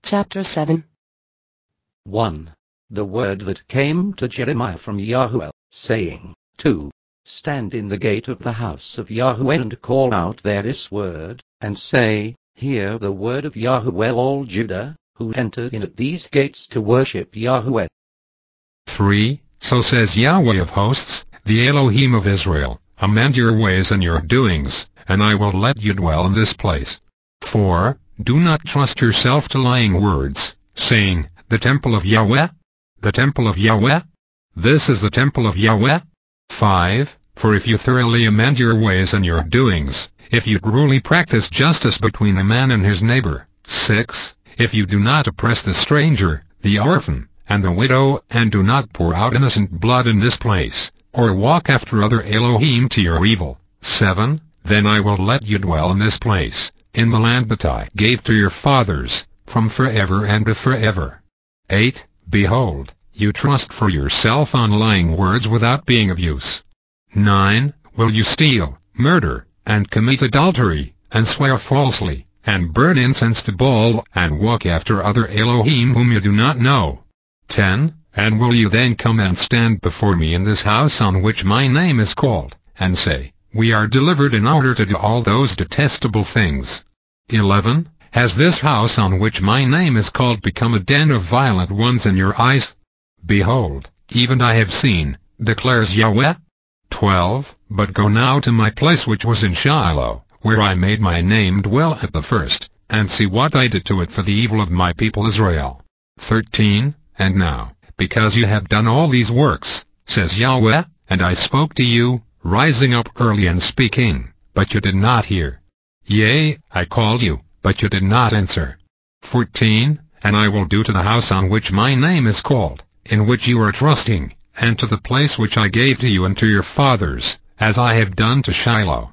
Chapter 7. 1. The word that came to Jeremiah from Yahweh, saying, 2. Stand in the gate of the house of Yahweh and call out there this word, and say, Hear the word of Yahweh, all Judah, who entered in at these gates to worship Yahweh. 3. So says Yahweh of hosts, the Elohim of Israel, amend your ways and your doings, and I will let you dwell in this place. 4. Do not trust yourself to lying words, saying, The temple of Yahweh? The temple of Yahweh? This is the temple of Yahweh? 5. For if you thoroughly amend your ways and your doings, if you truly practice justice between a man and his neighbor. 6. If you do not oppress the stranger, the orphan, and the widow, and do not pour out innocent blood in this place, or walk after other Elohim to your evil. 7. Then I will let you dwell in this place, in the land that I gave to your fathers, from forever and to forever. 8. Behold, you trust for yourself on lying words without being of use. 9. Will you steal, murder, and commit adultery, and swear falsely, and burn incense to Baal, and walk after other Elohim whom you do not know? 10. And will you then come and stand before me in this house on which my name is called, and say, We are delivered in order to do all those detestable things? 11. Has this house on which my name is called become a den of violent ones in your eyes? Behold, even I have seen, declares Yahweh. 12. But go now to my place which was in Shiloh, where I made my name dwell at the first, and see what I did to it for the evil of my people Israel. 13. And now, because you have done all these works, says Yahweh, and I spoke to you, rising up early and speaking, but you did not hear. Yea, I called you, but you did not answer. 14. And I will do to the house on which my name is called, in which you are trusting, and to the place which I gave to you and to your fathers, as I have done to Shiloh.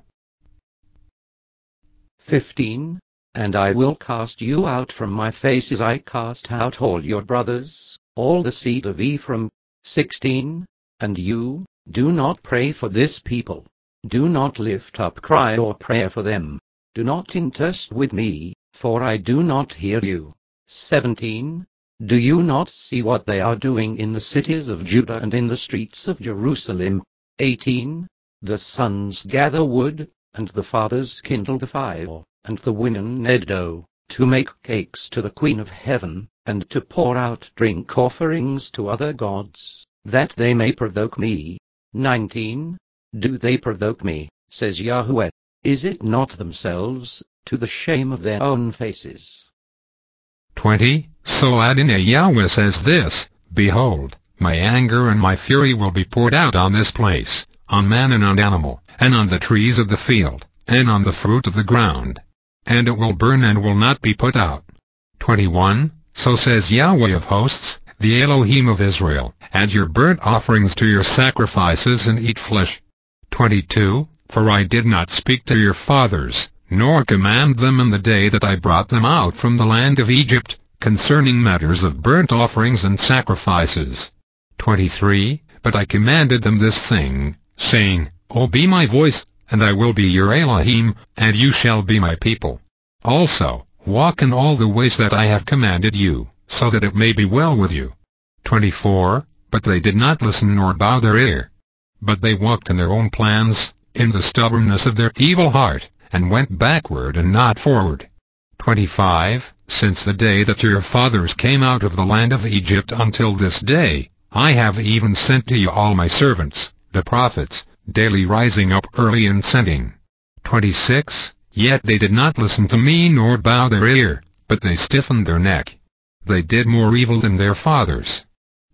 15. And I will cast you out from my face as I cast out all your brothers, all the seed of Ephraim. 16. And you, do not pray for this people. Do not lift up cry or prayer for them. Do not intercede with me, for I do not hear you. 17. Do you not see what they are doing in the cities of Judah and in the streets of Jerusalem? 18. The sons gather wood, and the fathers kindle the fire, and the women knead dough, to make cakes to the Queen of Heaven, and to pour out drink offerings to other gods, that they may provoke me. 19. Do they provoke me, says Yahweh? Is it not themselves, to the shame of their own faces? 20. So Adonai Yahweh says this, Behold, my anger and my fury will be poured out on this place, on man and on animal, and on the trees of the field, and on the fruit of the ground. And it will burn and will not be put out. 21. So says Yahweh of hosts, the Elohim of Israel, add your burnt offerings to your sacrifices and eat flesh. 22. For I did not speak to your fathers, nor command them in the day that I brought them out from the land of Egypt, concerning matters of burnt offerings and sacrifices. 23. But I commanded them this thing, saying, Obey my voice, and I will be your Elohim, and you shall be my people. Also, walk in all the ways that I have commanded you, so that it may be well with you. 24. But they did not listen nor bow their ear. But they walked in their own plans, in the stubbornness of their evil heart, and went backward and not forward. 25. Since the day that your fathers came out of the land of Egypt until this day, I have even sent to you all my servants, the prophets, daily rising up early and sending. 26. Yet they did not listen to me nor bow their ear, but they stiffened their neck. They did more evil than their fathers.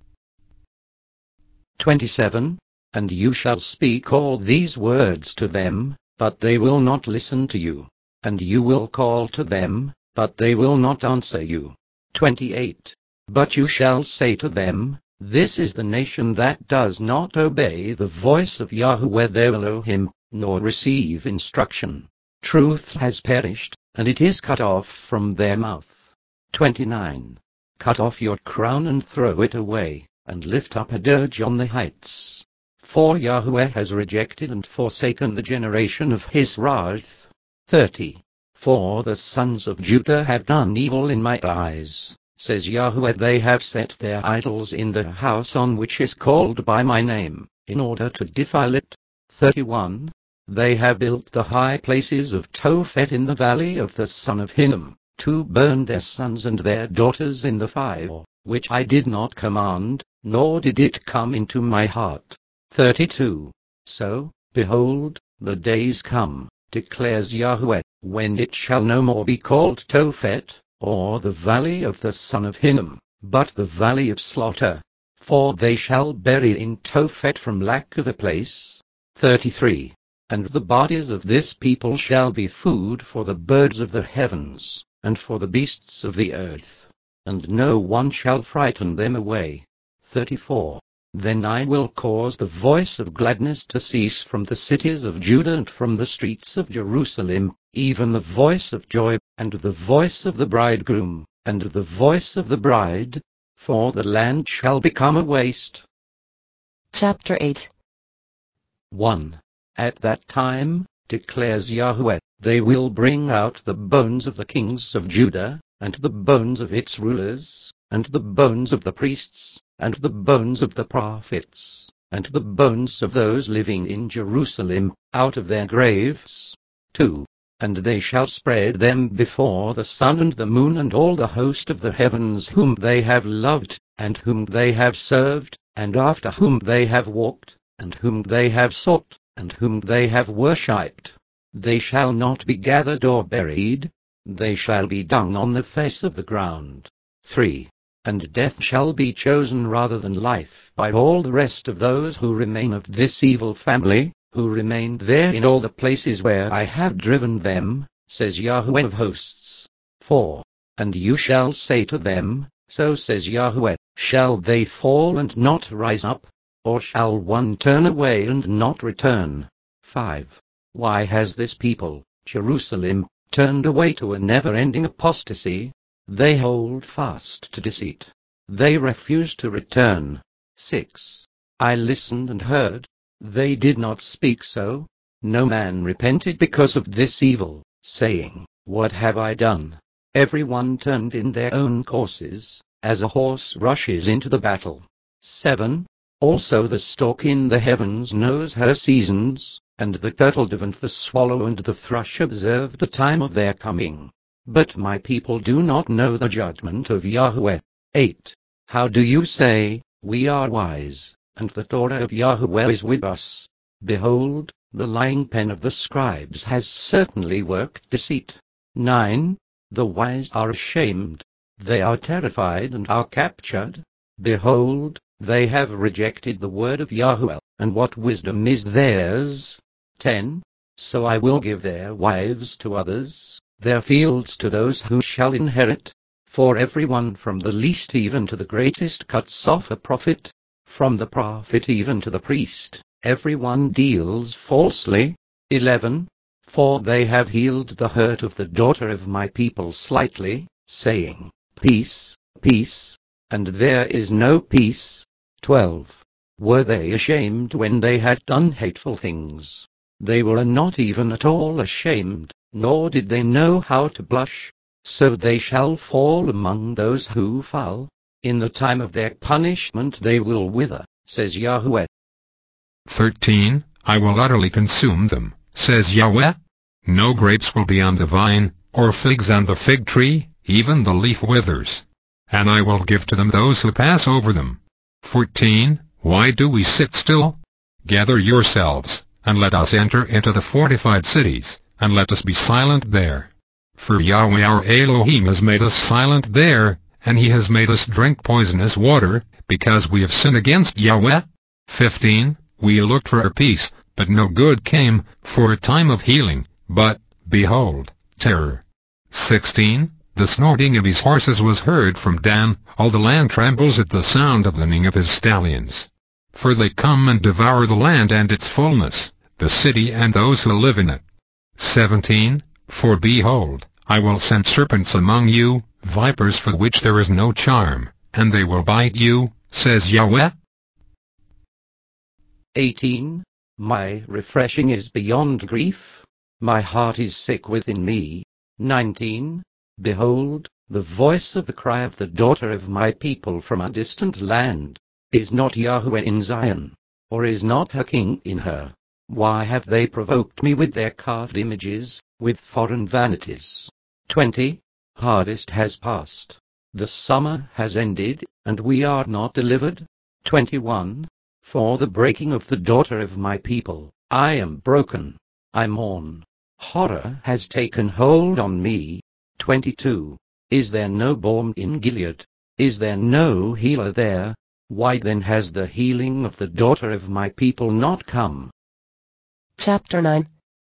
27. And you shall speak all these words to them, but they will not listen to you. And you will call to them, but they will not answer you. 28. But you shall say to them, This is the nation that does not obey the voice of Yahweh their Elohim, nor receive instruction. Truth has perished, and it is cut off from their mouth. 29. Cut off your crown and throw it away, and lift up a dirge on the heights. For Yahweh has rejected and forsaken the generation of his wrath. 30. For the sons of Judah have done evil in my eyes, says Yahweh. They have set their idols in the house on which is called by my name, in order to defile it. 31. They have built the high places of Tophet in the valley of the son of Hinnom, to burn their sons and their daughters in the fire, which I did not command, nor did it come into my heart. 32. So, behold, the days come, declares Yahweh, when it shall no more be called Tophet, or the valley of the son of Hinnom, but the valley of slaughter. For they shall bury in Tophet from lack of a place. 33. And the bodies of this people shall be food for the birds of the heavens, and for the beasts of the earth, and no one shall frighten them away. 34. Then I will cause the voice of gladness to cease from the cities of Judah and from the streets of Jerusalem, even the voice of joy, and the voice of the bridegroom, and the voice of the bride, for the land shall become a waste. Chapter 8. 1. At that time, declares Yahweh, they will bring out the bones of the kings of Judah, and the bones of its rulers, and the bones of the priests, and the bones of the prophets, and the bones of those living in Jerusalem, out of their graves. 2. And they shall spread them before the sun and the moon and all the host of the heavens whom they have loved, and whom they have served, and after whom they have walked, and whom they have sought, and whom they have worshipped. They shall not be gathered or buried, they shall be dung on the face of the ground. 3. And death shall be chosen rather than life by all the rest of those who remain of this evil family, who remained there in all the places where I have driven them, says Yahweh of hosts. 4. And you shall say to them, so says Yahweh, shall they fall and not rise up? Or shall one turn away and not return? 5. Why has this people, Jerusalem, turned away to a never-ending apostasy? They hold fast to deceit. They refuse to return. 6. I listened and heard. They did not speak so. No man repented because of this evil, saying, what have I done? Everyone turned in their own courses, as a horse rushes into the battle. 7. Also the stork in the heavens knows her seasons, and the turtle-dove and the swallow and the thrush observe the time of their coming. But my people do not know the judgment of Yahweh. 8. How do you say, we are wise, and the Torah of Yahweh is with us? Behold, the lying pen of the scribes has certainly worked deceit. 9. The wise are ashamed. They are terrified and are captured. Behold, they have rejected the word of Yahweh, and what wisdom is theirs? 10. So I will give their wives to others, their fields to those who shall inherit. For everyone from the least even to the greatest cuts off a prophet. From the prophet even to the priest, everyone deals falsely. 11. For they have healed the hurt of the daughter of my people slightly, saying, peace, peace, and there is no peace. 12. Were they ashamed when they had done hateful things? They were not even at all ashamed, nor did they know how to blush. So they shall fall among those who fall. In the time of their punishment they will wither, says Yahweh. 13. I will utterly consume them, says Yahweh. No grapes will be on the vine, or figs on the fig tree, even the leaf withers. And I will give to them those who pass over them. 14. Why do we sit still? Gather yourselves, and let us enter into the fortified cities, and let us be silent there. For Yahweh our Elohim has made us silent there, and he has made us drink poisonous water, because we have sinned against Yahweh. 15. We looked for peace, but no good came, for a time of healing, but, behold, terror. 16. The snorting of his horses was heard from Dan, all the land trembles at the sound of the neighing of his stallions. For they come and devour the land and its fullness, the city and those who live in it. 17. For behold, I will send serpents among you, vipers for which there is no charm, and they will bite you, says Yahweh. 18. My refreshing is beyond grief. My heart is sick within me. 19. Behold, the voice of the cry of the daughter of my people from a distant land. Is not Yahweh in Zion? Or is not her king in her? Why have they provoked me with their carved images, with foreign vanities? 20. Harvest has passed. The summer has ended, and we are not delivered. 21. For the breaking of the daughter of my people, I am broken. I mourn. Horror has taken hold on me. 22. Is there no balm in Gilead? Is there no healer there? Why then has the healing of the daughter of my people not come? Chapter 9.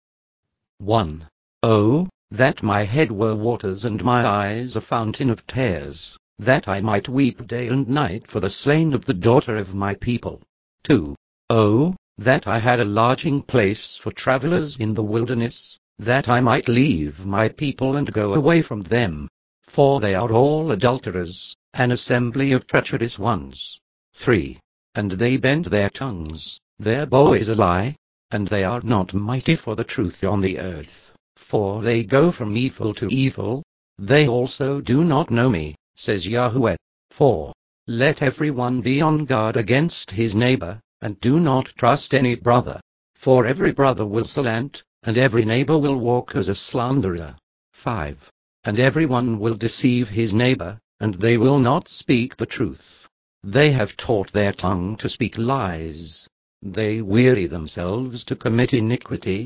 1. Oh, that my head were waters and my eyes a fountain of tears, that I might weep day and night for the slain of the daughter of my people. 2. Oh, that I had a lodging place for travelers in the wilderness, that I might leave my people and go away from them. For they are all adulterers, an assembly of treacherous ones. 3. And they bend their tongues, their bow is a lie, and they are not mighty for the truth on the earth. For they go from evil to evil, they also do not know me, says Yahweh. 4. Let everyone be on guard against his neighbor, and do not trust any brother. For every brother will slant, and every neighbor will walk as a slanderer. 5. And everyone will deceive his neighbor, and they will not speak the truth. They have taught their tongue to speak lies. They weary themselves to commit iniquity.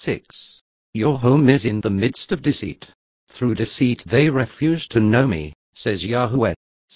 6. Your home is in the midst of deceit. Through deceit they refuse to know me, says Yahweh.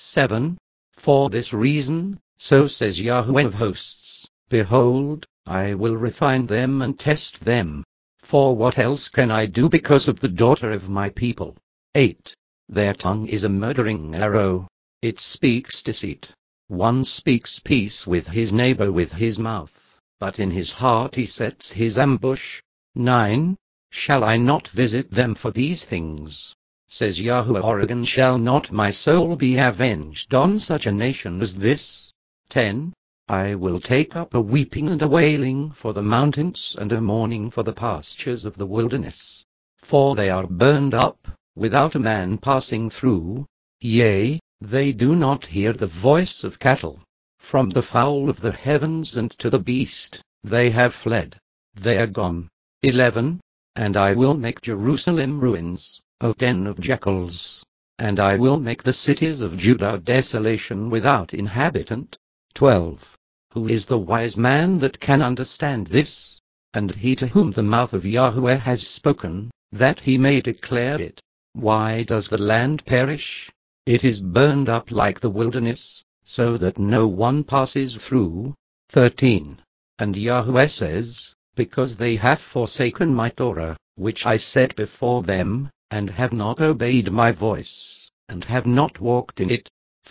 7. For this reason, so says Yahweh of hosts, behold, I will refine them and test them. For what else can I do because of the daughter of my people? 8. Their tongue is a murdering arrow. It speaks deceit. One speaks peace with his neighbor with his mouth, but in his heart he sets his ambush. 9. Shall I not visit them for these things? Says Yahweh. Oregon, shall not my soul be avenged on such a nation as this? 10. I will take up a weeping and a wailing for the mountains and a mourning for the pastures of the wilderness. For they are burned up, without a man passing through. Yea, they do not hear the voice of cattle. From the fowl of the heavens and to the beast, they have fled. They are gone. 11. And I will make Jerusalem ruins, a den of jackals. And I will make the cities of Judah desolation without inhabitant. 12. Who is the wise man that can understand this? And he to whom the mouth of Yahweh has spoken, that he may declare it. Why does the land perish? It is burned up like the wilderness, so that no one passes through. 13. And Yahweh says, because they have forsaken my Torah, which I set before them, and have not obeyed my voice, and have not walked in it.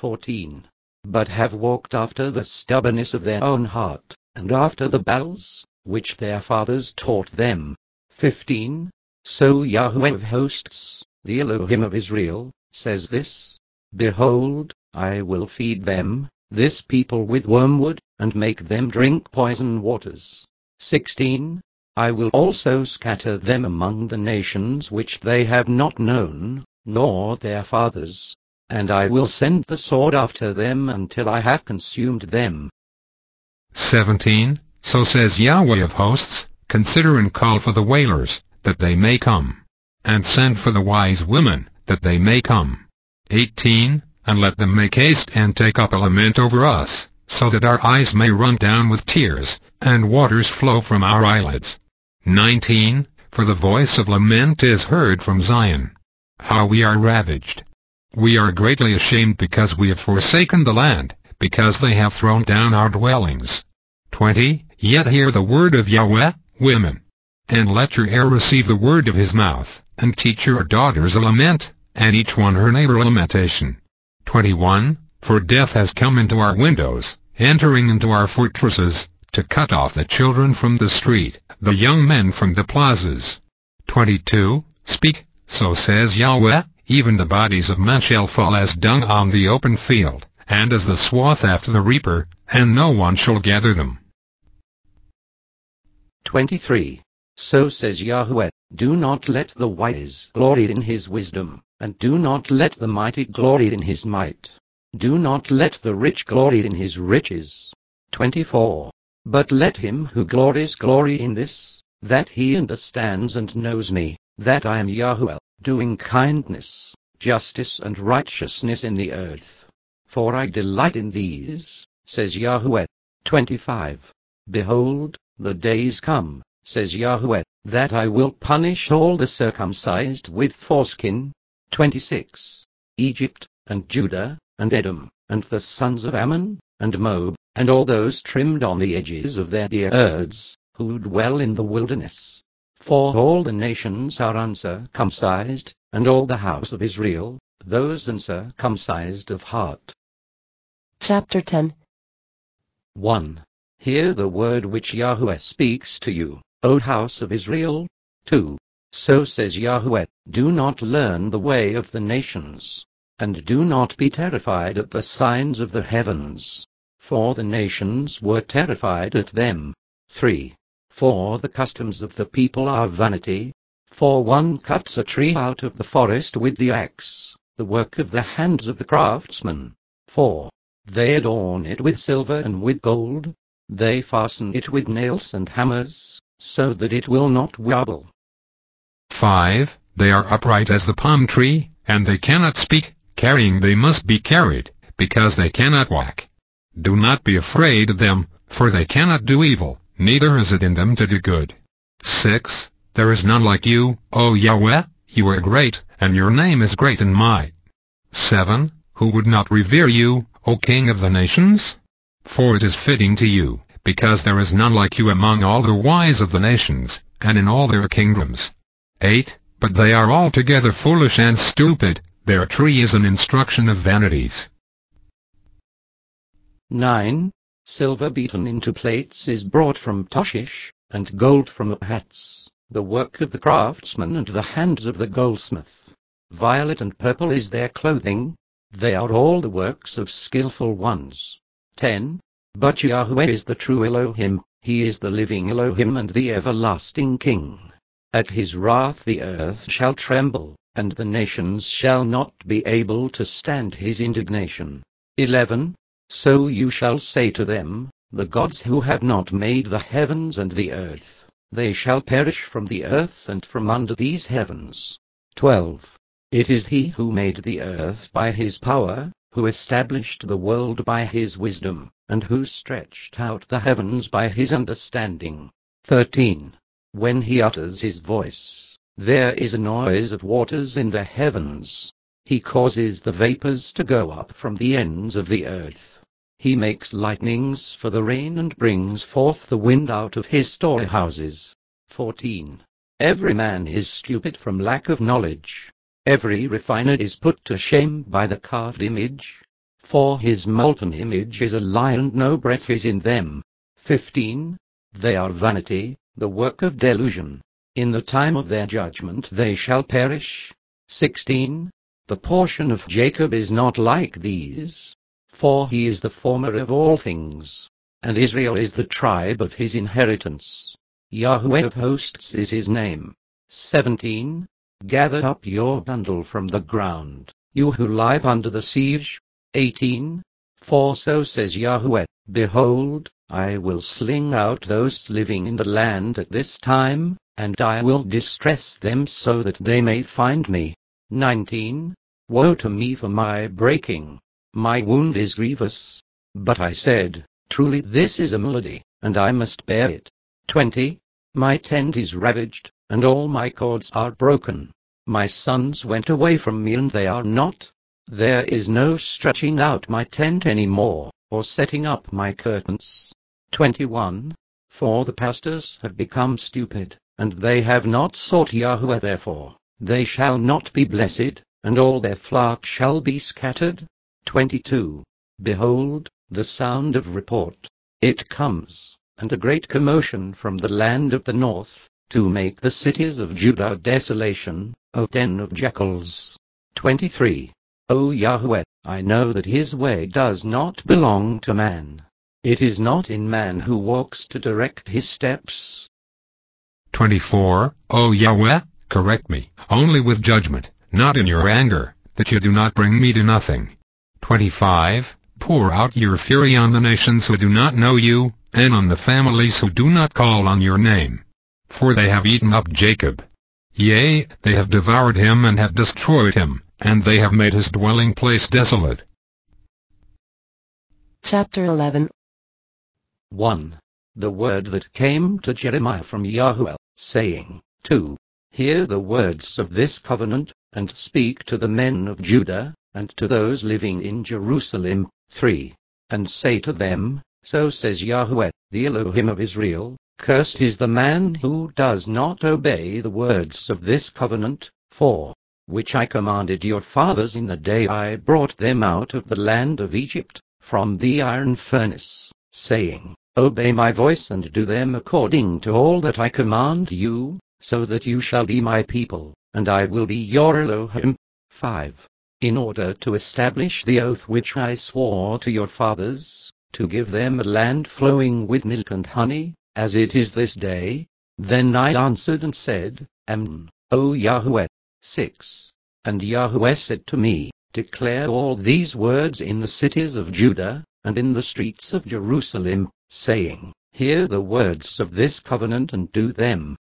14. But have walked after the stubbornness of their own heart, and after the Baals, which their fathers taught them. 15. So Yahweh of hosts, the Elohim of Israel, says this, behold, I will feed them, this people with wormwood, and make them drink poison waters. 16. I will also scatter them among the nations which they have not known, nor their fathers. And I will send the sword after them until I have consumed them. 17. So says Yahweh of hosts, consider and call for the wailers, that they may come. And send for the wise women, that they may come. 18. And let them make haste and take up a lament over us, so that our eyes may run down with tears, and waters flow from our eyelids. 19. For the voice of lament is heard from Zion. How we are ravaged! We are greatly ashamed because we have forsaken the land, because they have thrown down our dwellings. 20. Yet hear the word of Yahweh, women. And let your heir receive the word of his mouth, and teach your daughters a lament, and each one her neighbor a lamentation. 21. For death has come into our windows, entering into our fortresses, to cut off the children from the street, the young men from the plazas. 22. Speak, so says Yahweh, even the bodies of men shall fall as dung on the open field, and as the swath after the reaper, and no one shall gather them. 23. So says Yahweh, Do not let the wise glory in his wisdom, and do not let the mighty glory in his might. Do not let the rich glory in his riches. 24. But let him who glories glory in this, that he understands and knows me, that I am Yahweh, doing kindness, justice and righteousness in the earth. For I delight in these, says Yahweh. 25. Behold, the days come, says Yahweh, that I will punish all the circumcised with foreskin. 26. Egypt, and Judah, and Edom, and the sons of Ammon, and Moab, and all those trimmed on the edges of their deer herds, who dwell in the wilderness. For all the nations are uncircumcised, and all the house of Israel, those uncircumcised of heart. Chapter 10. 1. Hear the word which Yahweh speaks to you, O house of Israel. 2. So says Yahweh, do not learn the way of the nations, and do not be terrified at the signs of the heavens, for the nations were terrified at them. 3. For the customs of the people are vanity, for one cuts a tree out of the forest with the axe, the work of the hands of the craftsman. 4. They adorn it with silver and with gold, they fasten it with nails and hammers, so that it will not wobble. 5. They are upright as the palm tree, and they cannot speak, carrying they must be carried, because they cannot walk. Do not be afraid of them, for they cannot do evil, neither is it in them to do good. 6. There is none like you, O Yahweh, you are great, and your name is great in might. 7. Who would not revere you, O King of the nations? For it is fitting to you, because there is none like you among all the wise of the nations, and in all their kingdoms. 8. But they are altogether foolish and stupid, their tree is an instruction of vanities. 9. Silver beaten into plates is brought from Tarshish, and gold from Upahats, the work of the craftsman and the hands of the goldsmith. Violet and purple is their clothing, they are all the works of skillful ones. 10. But Yahweh is the true Elohim, he is the living Elohim and the everlasting King. At his wrath the earth shall tremble, and the nations shall not be able to stand his indignation. 11. So you shall say to them, the gods who have not made the heavens and the earth, they shall perish from the earth and from under these heavens. 12. It is he who made the earth by his power, who established the world by his wisdom, and who stretched out the heavens by his understanding. 13. When he utters his voice, there is a noise of waters in the heavens. He causes the vapors to go up from the ends of the earth. He makes lightnings for the rain and brings forth the wind out of his storehouses. 14. Every man is stupid from lack of knowledge. Every refiner is put to shame by the carved image, for his molten image is a lie and no breath is in them. 15. They are vanity, the work of delusion. In the time of their judgment they shall perish. 16. The portion of Jacob is not like these, for he is the former of all things, and Israel is the tribe of his inheritance. Yahweh of hosts is his name. 17. Gather up your bundle from the ground, you who lie under the siege. 18. For so says Yahweh, behold, I will sling out those living in the land at this time, and I will distress them so that they may find me. 19. Woe to me for my breaking, my wound is grievous. But I said, truly this is a malady, and I must bear it. 20. My tent is ravaged, and all my cords are broken. My sons went away from me and they are not. There is no stretching out my tent any more, or setting up my curtains. 21. For the pastors have become stupid, and they have not sought Yahweh, therefore they shall not be blessed, and all their flock shall be scattered. 22. Behold, the sound of report, it comes, and a great commotion from the land of the north, to make the cities of Judah desolation, O den of jackals. 23. O Yahweh, I know that his way does not belong to man. It is not in man who walks to direct his steps. 24. O Yahweh, correct me, only with judgment, not in your anger, that you do not bring me to nothing. 25. Pour out your fury on the nations who do not know you, and on the families who do not call on your name. For they have eaten up Jacob. Yea, they have devoured him and have destroyed him, and they have made his dwelling place desolate. Chapter 11. 1. The word that came to Jeremiah from Yahweh, saying, 2. Hear the words of this covenant, and speak to the men of Judah, and to those living in Jerusalem. 3. And say to them, So says Yahweh, the Elohim of Israel, Cursed is the man who does not obey the words of this covenant. 4. Which I commanded your fathers in the day I brought them out of the land of Egypt, from the iron furnace, saying, Obey my voice and do them according to all that I command you, so that you shall be my people, and I will be your Elohim. 5. In order to establish the oath which I swore to your fathers, to give them a land flowing with milk and honey, as it is this day. Then I answered and said, Amen, O Yahweh. 6. And Yahweh said to me, Declare all these words in the cities of Judah, and in the streets of Jerusalem, saying, Hear the words of this covenant and do them.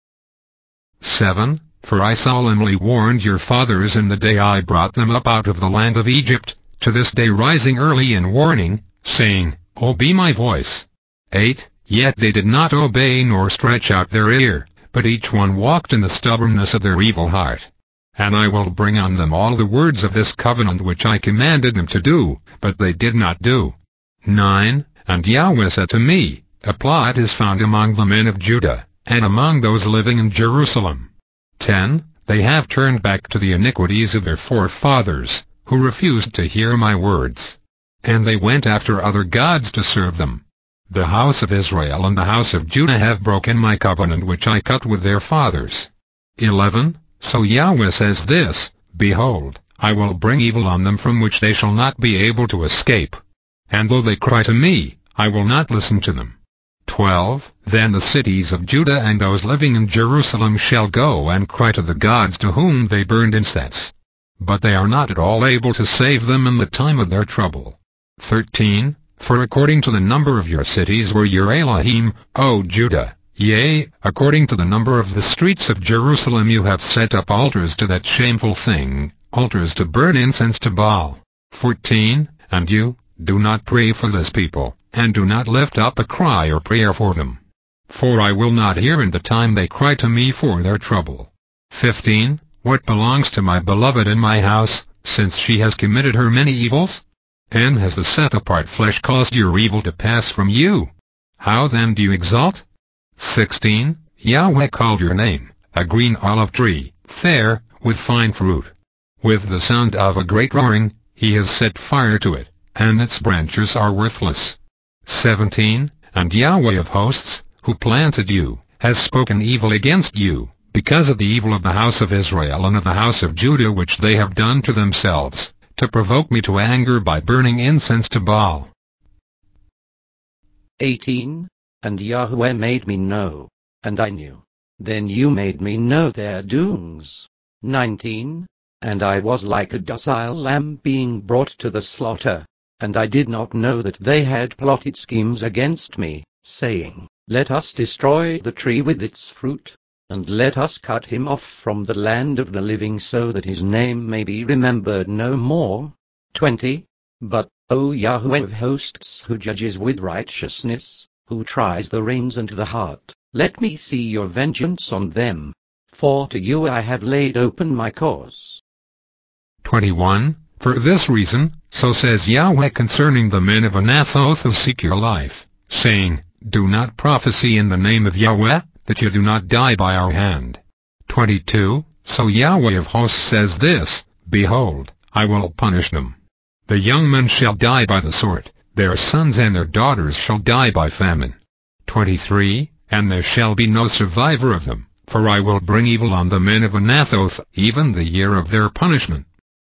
7. For I solemnly warned your fathers in the day I brought them up out of the land of Egypt, to this day rising early in warning, saying, Obey my voice. 8. Yet they did not obey nor stretch out their ear, but each one walked in the stubbornness of their evil heart. And I will bring on them all the words of this covenant which I commanded them to do, but they did not do. 9. And Yahweh said to me, A plot is found among the men of Judah, and among those living in Jerusalem. 10. They have turned back to the iniquities of their forefathers, who refused to hear my words. And they went after other gods to serve them. The house of Israel and the house of Judah have broken my covenant which I cut with their fathers. 11. So Yahweh says this, Behold, I will bring evil on them from which they shall not be able to escape. And though they cry to me, I will not listen to them. 12. Then the cities of Judah and those living in Jerusalem shall go and cry to the gods to whom they burned incense. But they are not at all able to save them in the time of their trouble. 13. For according to the number of your cities were your Elohim, O Judah, yea, according to the number of the streets of Jerusalem you have set up altars to that shameful thing, altars to burn incense to Baal. 14. And you, do not pray for this people, and do not lift up a cry or prayer for them. For I will not hear in the time they cry to me for their trouble. 15. What belongs to my beloved in my house, since she has committed her many evils? And has the set-apart flesh caused your evil to pass from you? How then do you exult? 16. Yahweh called your name, a green olive tree, fair, with fine fruit. With the sound of a great roaring, he has set fire to it, and its branches are worthless. 17. And Yahweh of hosts, who planted you, has spoken evil against you, because of the evil of the house of Israel and of the house of Judah which they have done to themselves, to provoke me to anger by burning incense to Baal. 18. And Yahweh made me know, and I knew. Then you made me know their doings. 19. And I was like a docile lamb being brought to the slaughter, and I did not know that they had plotted schemes against me, saying, Let us destroy the tree with its fruit, and let us cut him off from the land of the living so that his name may be remembered no more. 20. But, O Yahweh of hosts, who judges with righteousness, who tries the reins and the heart, let me see your vengeance on them, for to you I have laid open my cause. 21. For this reason, so says Yahweh concerning the men of Anathoth who seek your life, saying, Do not prophesy in the name of Yahweh, that you do not die by our hand. 22. So Yahweh of hosts says this, Behold, I will punish them. The young men shall die by the sword, their sons and their daughters shall die by famine. 23. And there shall be no survivor of them, for I will bring evil on the men of Anathoth, even the year of their punishment.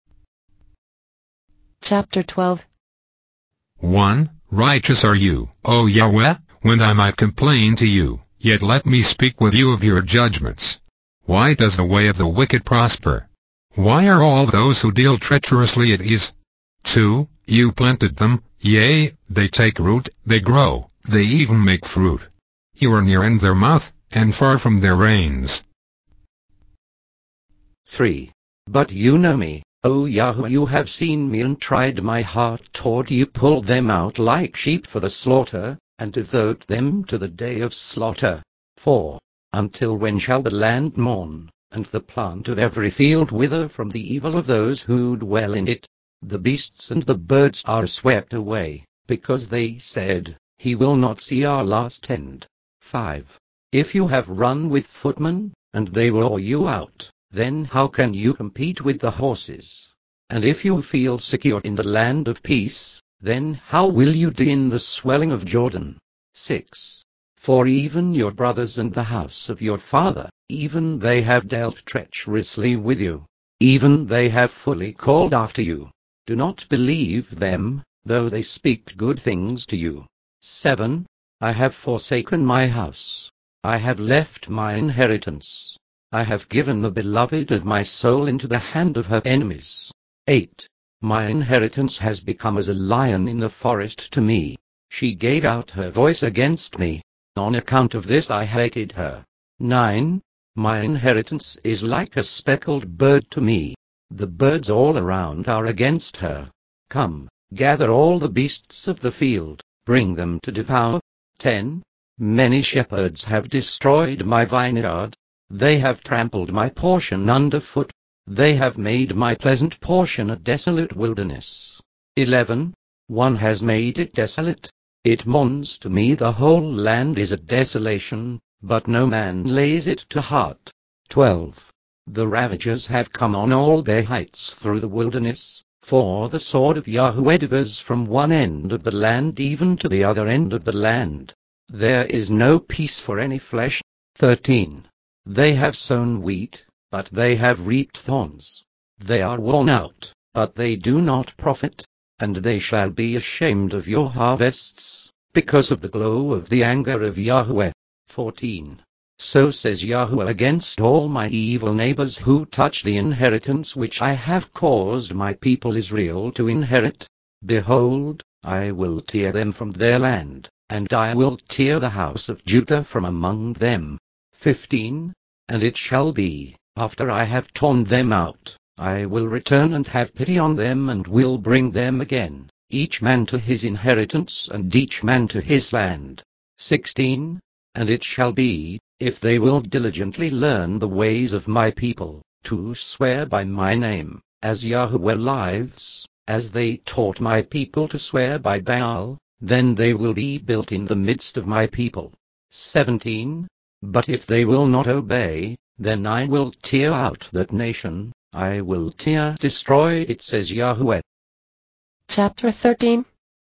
Chapter 12. 1. Righteous are you, O Yahweh, when I might complain to you. Yet let me speak with you of your judgments. Why does the way of the wicked prosper? Why are all those who deal treacherously at ease? 2. You planted them, yea, they take root, they grow, they even make fruit. You are near in their mouth, and far from their reins. 3. But you know me, O Yahweh, you have seen me and tried my heart toward you, pulled them out like sheep for the slaughter, and devote them to the day of slaughter. 4. Until when shall the land mourn, and the plant of every field wither from the evil of those who dwell in it? The beasts and the birds are swept away, because they said, He will not see our last end. 5. If you have run with footmen, and they wore you out, then how can you compete with the horses? And if you feel secure in the land of peace, then how will you do in the swelling of Jordan? 6. For even your brothers and the house of your father, even they have dealt treacherously with you. Even they have fully called after you. Do not believe them, though they speak good things to you. 7. I have forsaken my house. I have left my inheritance. I have given the beloved of my soul into the hand of her enemies. 8. My inheritance has become as a lion in the forest to me. She gave out her voice against me. On account of this I hated her. 9. My inheritance is like a speckled bird to me. The birds all around are against her. Come, gather all the beasts of the field, bring them to devour. 10. Many shepherds have destroyed my vineyard. They have trampled my portion underfoot. They have made my pleasant portion a desolate wilderness. 11. One has made it desolate. It mourns to me, the whole land is a desolation, but no man lays it to heart. 12. The ravagers have come on all their heights through the wilderness, for the sword of Yahweh devours from one end of the land even to the other end of the land. There is no peace for any flesh. 13. They have sown wheat, but they have reaped thorns. They are worn out, but they do not profit, and they shall be ashamed of your harvests, because of the glow of the anger of Yahweh. 14. So says Yahweh against all my evil neighbors who touch the inheritance which I have caused my people Israel to inherit. Behold, I will tear them from their land, and I will tear the house of Judah from among them. 15. And it shall be, after I have torn them out, I will return and have pity on them and will bring them again, each man to his inheritance and each man to his land. 16. And it shall be, if they will diligently learn the ways of my people, to swear by my name, as Yahweh lives, as they taught my people to swear by Baal, then they will be built in the midst of my people. 17. But if they will not obey, then I will tear out that nation, I will destroy it, says Yahweh. Chapter 13.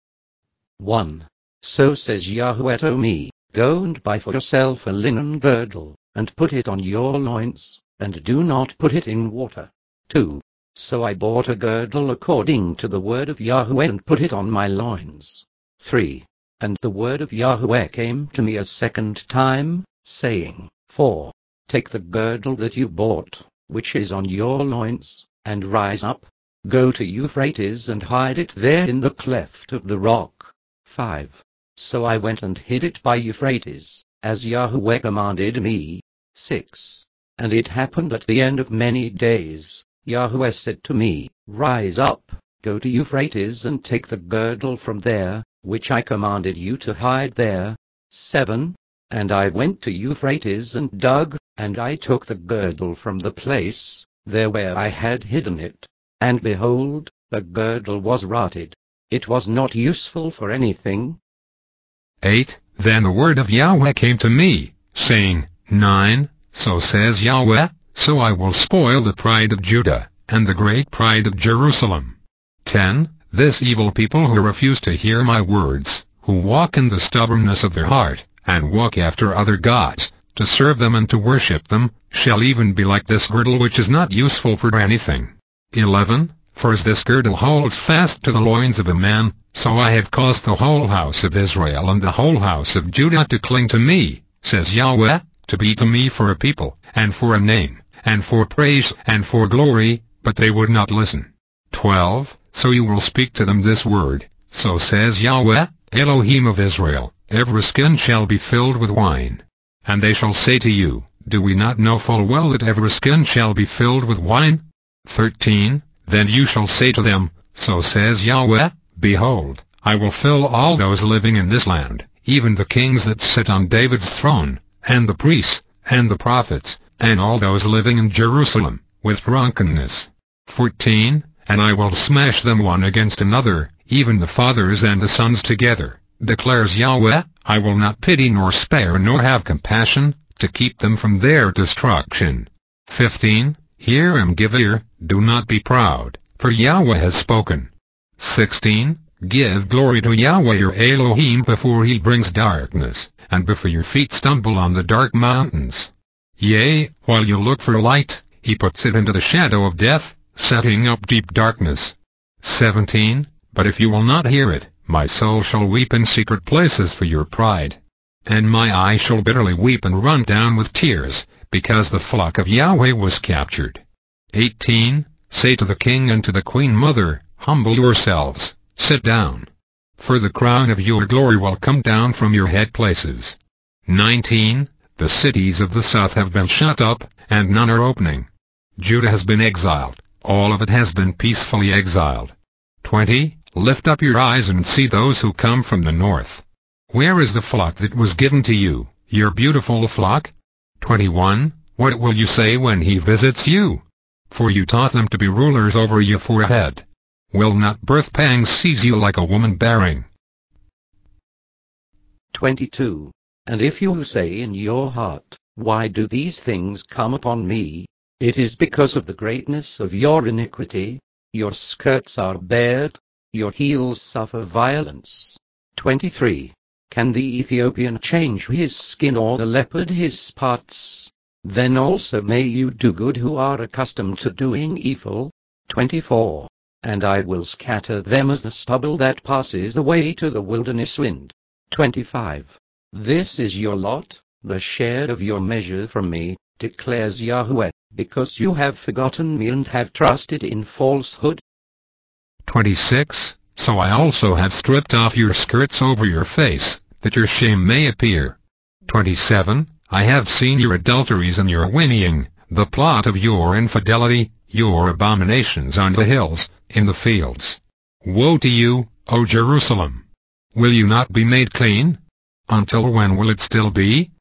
1. So says Yahweh to me, Go and buy for yourself a linen girdle, and put it on your loins, and do not put it in water. 2. So I bought a girdle according to the word of Yahweh and put it on my loins. 3. And the word of Yahweh came to me a second time, saying, 4. Take the girdle that you bought, which is on your loins, and rise up. Go to Euphrates and hide it there in the cleft of the rock. 5. So I went and hid it by Euphrates, as Yahweh commanded me. 6. And it happened at the end of many days, Yahweh said to me, Rise up, go to Euphrates and take the girdle from there, which I commanded you to hide there. 7. And I went to Euphrates and dug, and I took the girdle from the place, there where I had hidden it. And behold, the girdle was rotted. It was not useful for anything. 8. Then the word of Yahweh came to me, saying, 9. So says Yahweh, so I will spoil the pride of Judah, and the great pride of Jerusalem. 10. This evil people who refuse to hear my words, who walk in the stubbornness of their heart, and walk after other gods, to serve them and to worship them, shall even be like this girdle which is not useful for anything. 11. For as this girdle holds fast to the loins of a man, so I have caused the whole house of Israel and the whole house of Judah to cling to me, says Yahweh, to be to me for a people, and for a name, and for praise, and for glory, but they would not listen. 12. So you will speak to them this word, so says Yahweh, Elohim of Israel, every skin shall be filled with wine. And they shall say to you, do we not know full well that every skin shall be filled with wine? 13. Then you shall say to them, so says Yahweh, behold, I will fill all those living in this land, even the kings that sit on David's throne, and the priests, and the prophets, and all those living in Jerusalem, with drunkenness. 14. And I will smash them one against another, even the fathers and the sons together, declares Yahweh. I will not pity nor spare nor have compassion, to keep them from their destruction. 15. Hear and give ear, do not be proud, for Yahweh has spoken. 16. Give glory to Yahweh your Elohim before he brings darkness, and before your feet stumble on the dark mountains. Yea, while you look for light, he puts it into the shadow of death, setting up deep darkness. 17. But if you will not hear it, my soul shall weep in secret places for your pride. And my eye shall bitterly weep and run down with tears, because the flock of Yahweh was captured. 18. Say to the king and to the queen mother, humble yourselves, sit down. For the crown of your glory will come down from your head places. 19. The cities of the south have been shut up, and none are opening. Judah has been exiled, all of it has been peacefully exiled. 20. Lift up your eyes and see those who come from the north. Where is the flock that was given to you, your beautiful flock? 21. What will you say when he visits you? For you taught them to be rulers over you for a head. Will not birth pangs seize you like a woman bearing? 22. And if you say in your heart, why do these things come upon me? It is because of the greatness of your iniquity. Your skirts are bared, your heels suffer violence. 23. Can the Ethiopian change his skin or the leopard his spots? Then also may you do good who are accustomed to doing evil. 24. And I will scatter them as the stubble that passes away to the wilderness wind. 25. This is your lot, the share of your measure from me, declares Yahweh, because you have forgotten me and have trusted in falsehood. 26. So I also have stripped off your skirts over your face, that your shame may appear. 27. I have seen your adulteries and your whinnying, the plot of your infidelity, your abominations on the hills, in the fields. Woe to you, O Jerusalem! Will you not be made clean? Until when will it still be?